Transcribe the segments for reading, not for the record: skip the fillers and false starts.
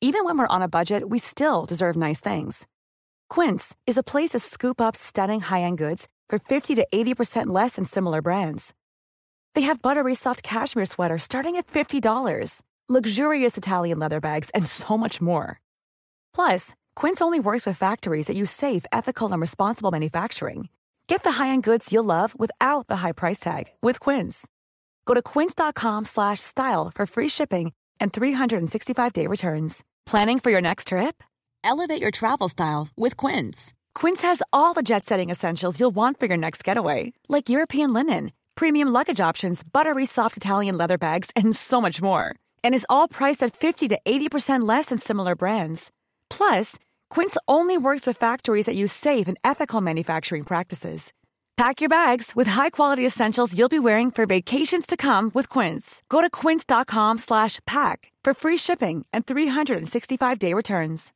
Even when we're on a budget, we still deserve nice things. Quince is a place to scoop up stunning high-end goods for 50 to 80% less than similar brands. They have buttery soft cashmere sweaters starting at $50, luxurious Italian leather bags, and so much more. Plus, Quince only works with factories that use safe, ethical, and responsible manufacturing. Get the high-end goods you'll love without the high price tag with Quince. Go to quince.com/style for free shipping and 365-day returns. Planning for your next trip? Elevate your travel style with Quince. Quince has all the jet-setting essentials you'll want for your next getaway, like European linen, premium luggage options, buttery soft Italian leather bags, and so much more. And is all priced at 50 to 80% less than similar brands. Plus, Quince only works with factories that use safe and ethical manufacturing practices. Pack your bags with high-quality essentials you'll be wearing for vacations to come with Quince. Go to quince.com/pack for free shipping and 365-day returns.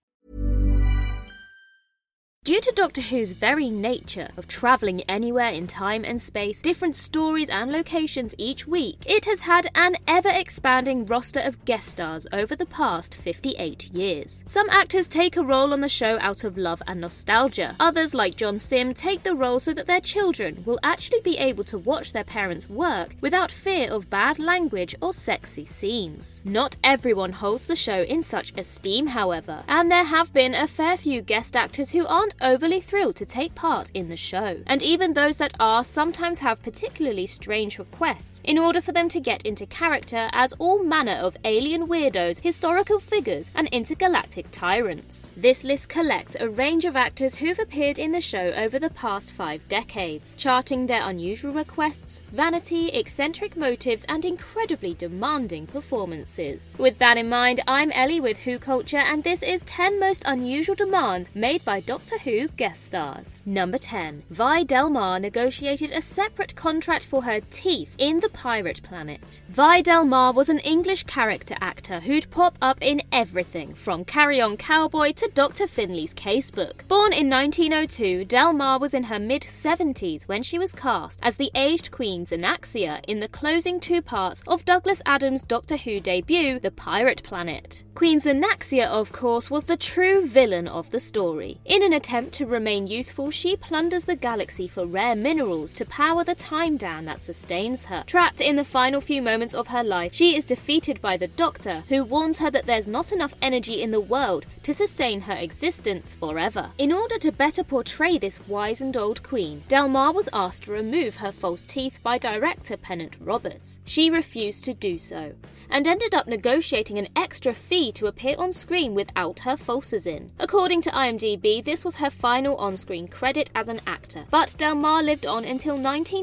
Due to Doctor Who's very nature of travelling anywhere in time and space, different stories and locations each week, it has had an ever-expanding roster of guest stars over the past 58 years. Some actors take a role on the show out of love and nostalgia. Others, like John Sim, take the role so that their children will actually be able to watch their parents work without fear of bad language or sexy scenes. Not everyone holds the show in such esteem, however, and there have been a fair few guest actors who aren't overly thrilled to take part in the show, and even those that are sometimes have particularly strange requests in order for them to get into character as all manner of alien weirdos, historical figures, and intergalactic tyrants. This list collects a range of actors who've appeared in the show over the past 5 decades, charting their unusual requests, vanity, eccentric motives, and incredibly demanding performances. With that in mind, I'm Ellie with Who Culture, and this is 10 most unusual demands made by Doctor Who guest stars. Number 10. Vi Delmar negotiated a separate contract for her teeth in The Pirate Planet. Vi Delmar was an English character actor who'd pop up in everything from Carry On Cowboy to Dr. Finley's Casebook. Born in 1902, Delmar was in her mid-70s when she was cast as the aged Queen Xanaxia in the closing 2 parts of Douglas Adams' Doctor Who debut, The Pirate Planet. Queen Xanaxia, of course, was the true villain of the story. In an attempt to remain youthful, she plunders the galaxy for rare minerals to power the time dam that sustains her. Trapped in the final few moments of her life, she is defeated by the Doctor, who warns her that there's not enough energy in the world to sustain her existence forever. In order to better portray this wizened old queen, Delmar was asked to remove her false teeth by director Pennant Roberts. She refused to do so, and ended up negotiating an extra fee to appear on screen without her falses in. According to IMDb, this was her final on-screen credit as an actor, but Delmar lived on until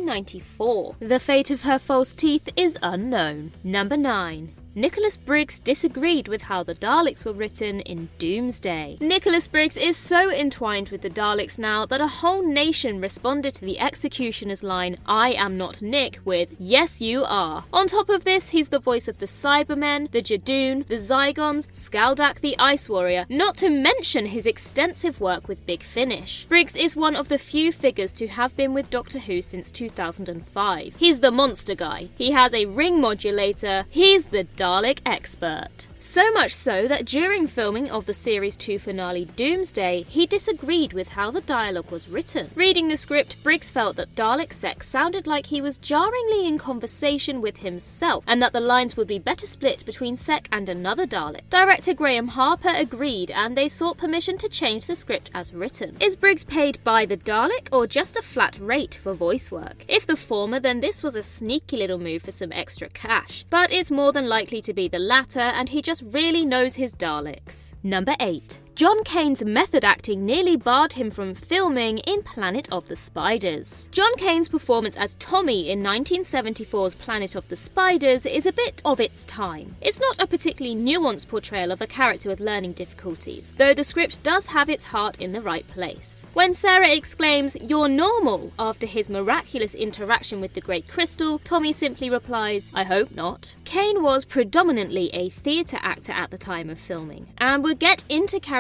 1994. The fate of her false teeth is unknown. Number 9. Nicholas Briggs disagreed with how the Daleks were written in Doomsday. Nicholas Briggs is so entwined with the Daleks now that a whole nation responded to the executioner's line, "I am not Nick," with "Yes, you are." On top of this, he's the voice of the Cybermen, the Jadoon, the Zygons, Skaldak the Ice Warrior, not to mention his extensive work with Big Finish. Briggs is one of the few figures to have been with Doctor Who since 2005. He's the monster guy. He has a ring modulator. He's the Dalek expert. So much so that during filming of the Series 2 finale Doomsday, he disagreed with how the dialogue was written. Reading the script, Briggs felt that Dalek sex sounded like he was jarringly in conversation with himself, and that the lines would be better split between Sek and another Dalek. Director Graham Harper agreed, and they sought permission to change the script as written. Is Briggs paid by the Dalek, or just a flat rate for voice work? If the former, then this was a sneaky little move for some extra cash. But it's more than likely to be the latter, and he just really knows his Daleks. Number 8. John Cain's method acting nearly barred him from filming in Planet of the Spiders. John Cain's performance as Tommy in 1974's Planet of the Spiders is a bit of its time. It's not a particularly nuanced portrayal of a character with learning difficulties, though the script does have its heart in the right place. When Sarah exclaims, "You're normal," after his miraculous interaction with the Great Crystal, Tommy simply replies, "I hope not." Cain was predominantly a theatre actor at the time of filming, and would get into character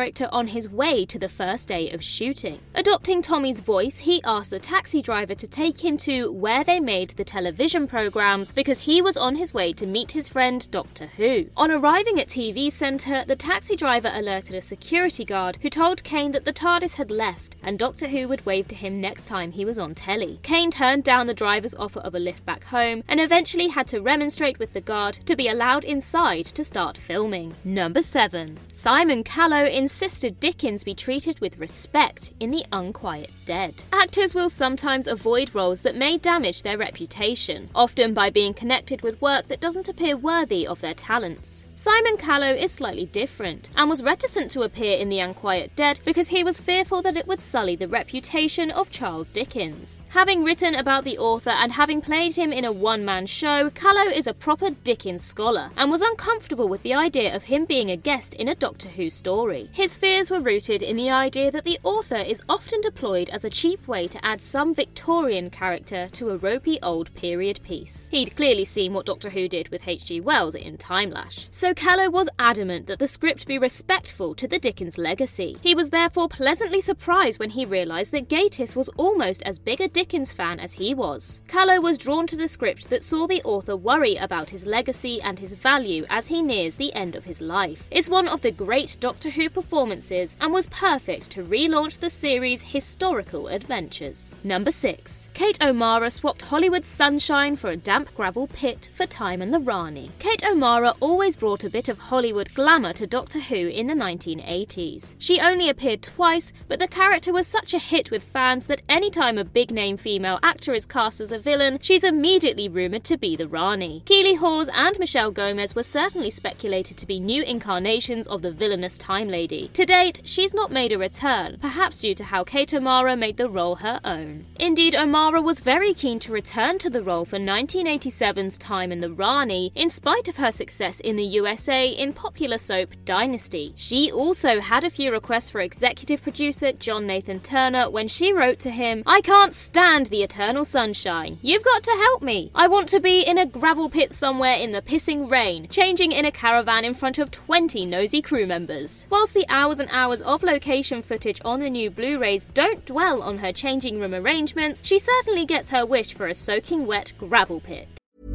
character on his way to the first day of shooting. Adopting Tommy's voice, he asked the taxi driver to take him to where they made the television programs because he was on his way to meet his friend Doctor Who. On arriving at TV Centre, the taxi driver alerted a security guard who told Kane that the TARDIS had left and Doctor Who would wave to him next time he was on telly. Kane turned down the driver's offer of a lift back home and eventually had to remonstrate with the guard to be allowed inside to start filming. Number 7. Simon Callow insisted Dickens be treated with respect in The Unquiet Dead. Actors will sometimes avoid roles that may damage their reputation, often by being connected with work that doesn't appear worthy of their talents. Simon Callow is slightly different, and was reticent to appear in The Unquiet Dead because he was fearful that it would sully the reputation of Charles Dickens. Having written about the author and having played him in a one-man show, Callow is a proper Dickens scholar, and was uncomfortable with the idea of him being a guest in a Doctor Who story. His fears were rooted in the idea that the author is often deployed as a cheap way to add some Victorian character to a ropey old period piece. He'd clearly seen what Doctor Who did with H.G. Wells in Timelash. So Callow was adamant that the script be respectful to the Dickens legacy. He was therefore pleasantly surprised when he realised that Gatiss was almost as big a Dickens fan as he was. Callow was drawn to the script that saw the author worry about his legacy and his value as he nears the end of his life. It's one of the great Doctor Who performances and was perfect to relaunch the series' historical adventures. Number 6. Kate O'Mara swapped Hollywood's sunshine for a damp gravel pit for Time and the Rani. Kate O'Mara always brought a bit of Hollywood glamour to Doctor Who in the 1980s. She only appeared twice, but the character was such a hit with fans that anytime a big-name female actor is cast as a villain, she's immediately rumoured to be the Rani. Keeley Hawes and Michelle Gomez were certainly speculated to be new incarnations of the villainous Time Lady. To date, she's not made a return, perhaps due to how Kate O'Mara made the role her own. Indeed, O'Mara was very keen to return to the role for 1987's Time and the Rani, in spite of her success in the USA in popular soap Dynasty. She also had a few requests for executive producer John Nathan Turner when she wrote to him, "I can't stand the eternal sunshine. You've got to help me. I want to be in a gravel pit somewhere in the pissing rain, changing in a caravan in front of 20 nosy crew members." Whilst the hours and hours of location footage on the new Blu-rays don't dwell on her changing room arrangements, she certainly gets her wish for a soaking wet gravel pit.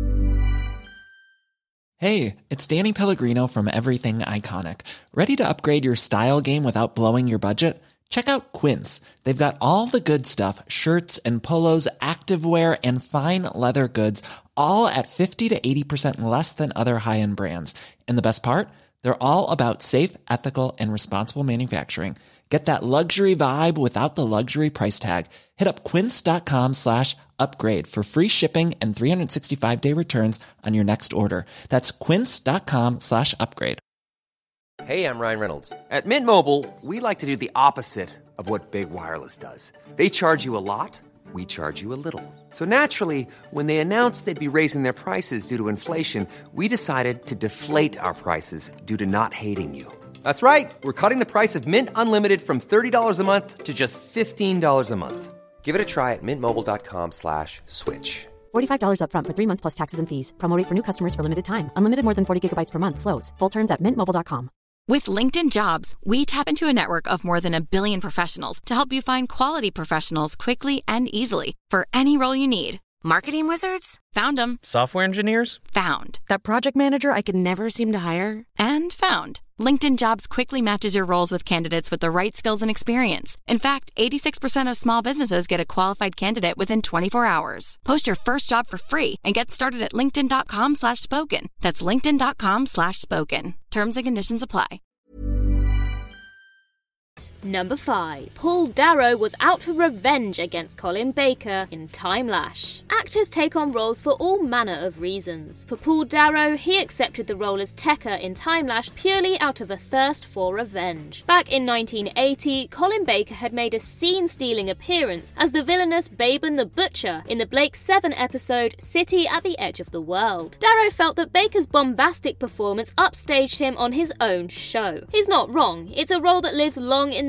Hey, it's Danny Pellegrino from Everything Iconic. Ready to upgrade your style game without blowing your budget? Check out Quince. They've got all the good stuff, shirts and polos, activewear, and fine leather goods, all at 50 to 80% less than other high-end brands. And the best part? They're all about safe, ethical, and responsible manufacturing. Get that luxury vibe without the luxury price tag. Hit up quince.com/upgrade for free shipping and 365-day returns on your next order. That's quince.com/upgrade. Hey, I'm Ryan Reynolds. At Mint Mobile, we like to do the opposite of what Big Wireless does. They charge you a lot, we charge you a little. So naturally, when they announced they'd be raising their prices due to inflation, we decided to deflate our prices due to not hating you. That's right. We're cutting the price of Mint Unlimited from $30 a month to just $15 a month. Give it a try at mintmobile.com/switch. $45 up front for 3 months plus taxes and fees. Promo rate for new customers for limited time. Unlimited more than 40 gigabytes per month. Slows full terms at mintmobile.com. With LinkedIn Jobs, we tap into a network of more than 1 billion professionals to help you find quality professionals quickly and easily for any role you need. Marketing wizards? Found them. Software engineers? Found. That project manager I could never seem to hire? And found. LinkedIn Jobs quickly matches your roles with candidates with the right skills and experience. In fact, 86% of small businesses get a qualified candidate within 24 hours. Post your first job for free and get started at linkedin.com/spoken. That's linkedin.com/spoken. Terms and conditions apply. Number 5. Paul Darrow was out for revenge against Colin Baker in Timelash. Actors take on roles for all manner of reasons. For Paul Darrow, he accepted the role as Tekka in Timelash purely out of a thirst for revenge. Back in 1980, Colin Baker had made a scene-stealing appearance as the villainous Baban the Butcher in the Blake 7 episode City at the Edge of the World. Darrow felt that Baker's bombastic performance upstaged him on his own show. He's not wrong, it's a role that lives long in the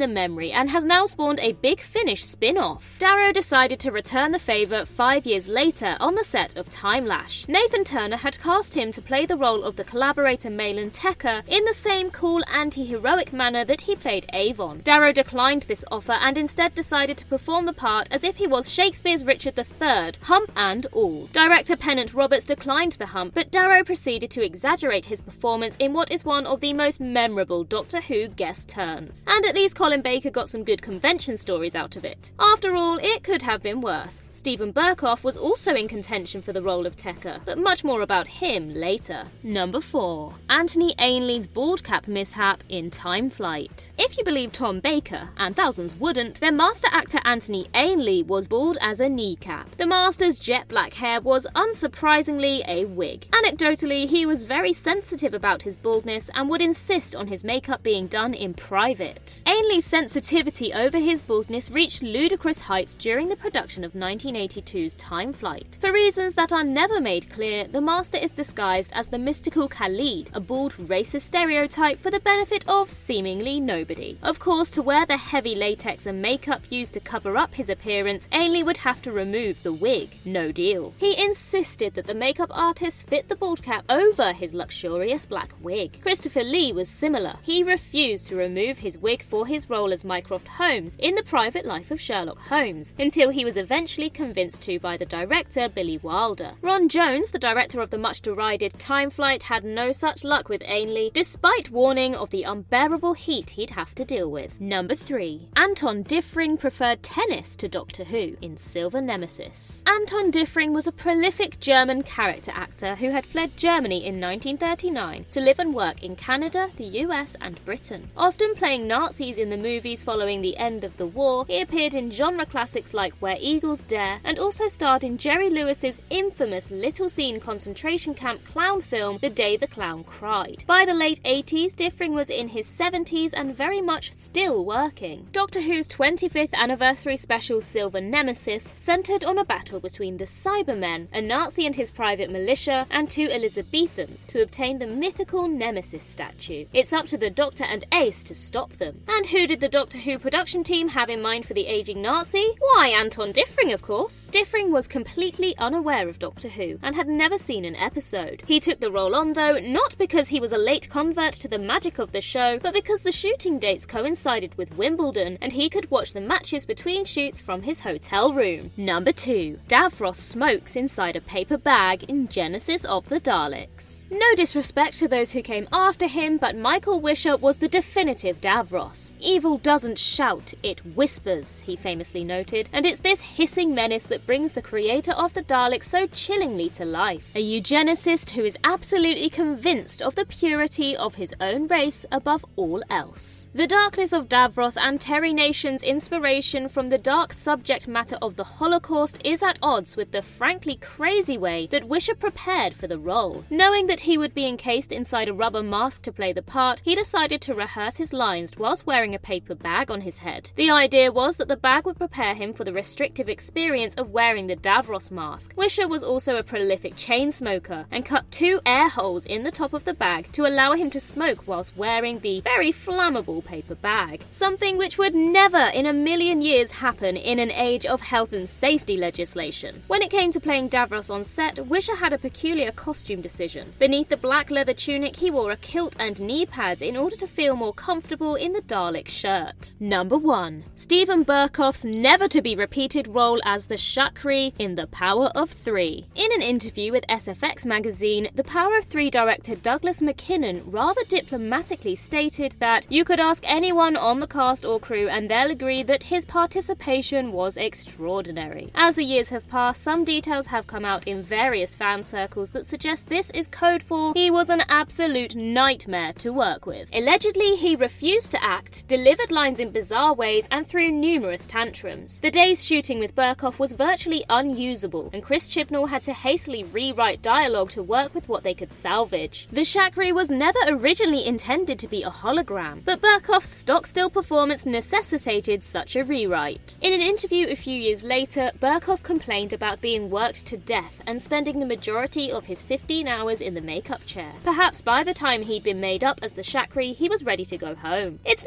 the memory and has now spawned a Big Finish spin-off. Darrow decided to return the favour 5 years later on the set of Time Lash. Nathan Turner had cast him to play the role of the collaborator Malin Tecker in the same cool anti-heroic manner that he played Avon. Darrow declined this offer and instead decided to perform the part as if he was Shakespeare's Richard III, hump and all. Director Pennant Roberts declined the hump, but Darrow proceeded to exaggerate his performance in what is one of the most memorable Doctor Who guest turns. And at least Colin Baker got some good convention stories out of it. After all, it could have been worse. Stephen Burkoff was also in contention for the role of Tecker, but much more about him later. Number 4. Anthony Ainley's bald cap mishap in Time Flight. If you believe Tom Baker, and thousands wouldn't, then Master actor Anthony Ainley was bald as a kneecap. The Master's jet black hair was unsurprisingly a wig. Anecdotally, he was very sensitive about his baldness and would insist on his makeup being done in private. Ainley's sensitivity over his baldness reached ludicrous heights during the production of 1982's Time Flight. For reasons that are never made clear, the Master is disguised as the mystical Khalid, a bald racist stereotype for the benefit of seemingly nobody. Of course, to wear the heavy latex and makeup used to cover up his appearance, Ainley would have to remove the wig. No deal. He insisted that the makeup artist fit the bald cap over his luxurious black wig. Christopher Lee was similar. He refused to remove his wig for his role as Mycroft Holmes in The Private Life of Sherlock Holmes, until he was eventually convinced to by the director Billy Wilder. Ron Jones, the director of the much derided Time Flight, had no such luck with Ainley, despite warning of the unbearable heat he'd have to deal with. Number 3. Anton Diffring preferred tennis to Doctor Who in Silver Nemesis. Anton Diffring was a prolific German character actor who had fled Germany in 1939 to live and work in Canada, the US and Britain. Often playing Nazis in the movies following the end of the war, he appeared in genre classics like Where Eagles Dare and also starred in Jerry Lewis's infamous Little Scene concentration camp clown film The Day the Clown Cried. By the late 80s, Diffring was in his 70s and very much still working. Doctor Who's 25th anniversary special Silver Nemesis centred on a battle between the Cybermen, a Nazi and his private militia, and two Elizabethans to obtain the mythical Nemesis statue. It's up to the Doctor and Ace to stop them. And who did the Doctor Who production team have in mind for the aging Nazi? Why, Anton Diffring, of course. Diffring was completely unaware of Doctor Who and had never seen an episode. He took the role on, though, not because he was a late convert to the magic of the show, but because the shooting dates coincided with Wimbledon and he could watch the matches between shoots from his hotel room. Number 2. Davros smokes inside a paper bag in Genesis of the Daleks. No disrespect to those who came after him, but Michael Wisher was the definitive Davros. Evil doesn't shout, it whispers, he famously noted, and it's this hissing menace that brings the creator of the Daleks so chillingly to life. A eugenicist who is absolutely convinced of the purity of his own race above all else. The darkness of Davros and Terry Nation's inspiration from the dark subject matter of the Holocaust is at odds with the frankly crazy way that Wisher prepared for the role. Knowing that he would be encased inside a rubber mask to play the part, he decided to rehearse his lines whilst wearing a paper bag on his head. The idea was that the bag would prepare him for the restrictive experience of wearing the Davros mask. Wisher was also a prolific chain smoker and cut 2 air holes in the top of the bag to allow him to smoke whilst wearing the very flammable paper bag. Something which would never in a million years happen in an age of health and safety legislation. When it came to playing Davros on set, Wisher had a peculiar costume decision. Beneath the black leather tunic, he wore a kilt and knee pads in order to feel more comfortable in the Dalek shirt. Number 1. Stephen Burkoff's never-to-be-repeated role as the Shakri in The Power of Three. In an interview with SFX magazine, The Power of Three director Douglas McKinnon rather diplomatically stated that you could ask anyone on the cast or crew and they'll agree that his participation was extraordinary. As the years have passed, some details have come out in various fan circles that suggest this is code for he was an absolute nightmare to work with. Allegedly, he refused to act, delivered lines in bizarre ways, and threw numerous tantrums. The day's shooting with Burkoff was virtually unusable, and Chris Chibnall had to hastily rewrite dialogue to work with what they could salvage. The Shakri was never originally intended to be a hologram, but Burkoff's stock-still performance necessitated such a rewrite. In an interview a few years later, Burkoff complained about being worked to death and spending the majority of his 15 hours in the makeup chair. Perhaps by the time he'd been made up as the Shakri, he was ready to go home. It's no excuse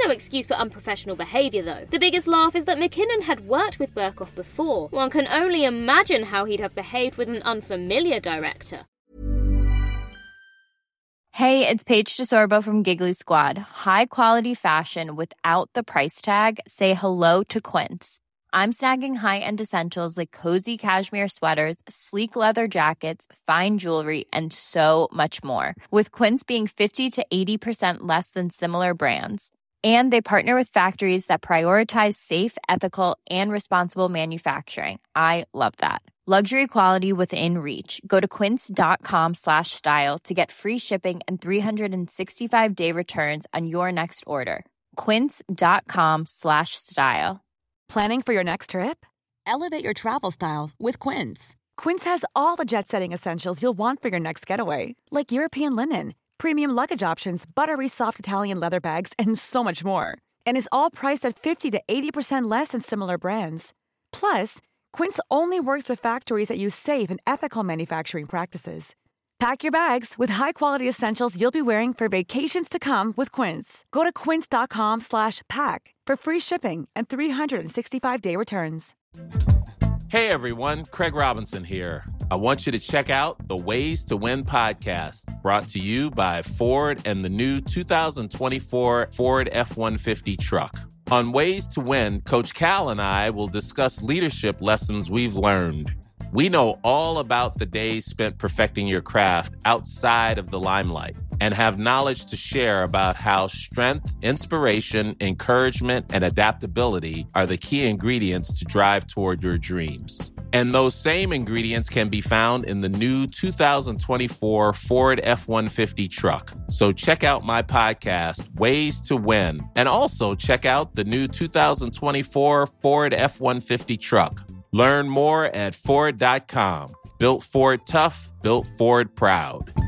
excuse for unprofessional behaviour, though. The biggest laugh is that McKinnon had worked with Berkoff before. One can only imagine how he'd have behaved with an unfamiliar director. Hey, it's Paige DeSorbo from Giggly Squad. High quality fashion without the price tag. Say hello to Quince. I'm snagging high-end essentials like cozy cashmere sweaters, sleek leather jackets, fine jewelry, and so much more. With Quince being 50 to 80% less than similar brands. And they partner with factories that prioritize safe, ethical, and responsible manufacturing. I love that. Luxury quality within reach. Go to quince.com/style to get free shipping and 365-day returns on your next order. Quince.com/style. Planning for your next trip? Elevate your travel style with Quince. Quince has all the jet-setting essentials you'll want for your next getaway, like European linen, premium luggage options, buttery soft Italian leather bags, and so much more. And is all priced at 50 to 80% less than similar brands. Plus, Quince only works with factories that use safe and ethical manufacturing practices. Pack your bags with high-quality essentials you'll be wearing for vacations to come with Quince. Go to quince.com/pack for free shipping and 365-day returns. Hey everyone, Craig Robinson here. I want you to check out the Ways to Win podcast, brought to you by Ford and the new 2024 Ford F-150 truck. On Ways to Win, Coach Cal and I will discuss leadership lessons we've learned. We know all about the days spent perfecting your craft outside of the limelight and have knowledge to share about how strength, inspiration, encouragement, and adaptability are the key ingredients to drive toward your dreams. And those same ingredients can be found in the new 2024 Ford F-150 truck. So check out my podcast, Ways to Win, and also check out the new 2024 Ford F-150 truck. Learn more at Ford.com. Built Ford tough, built Ford proud.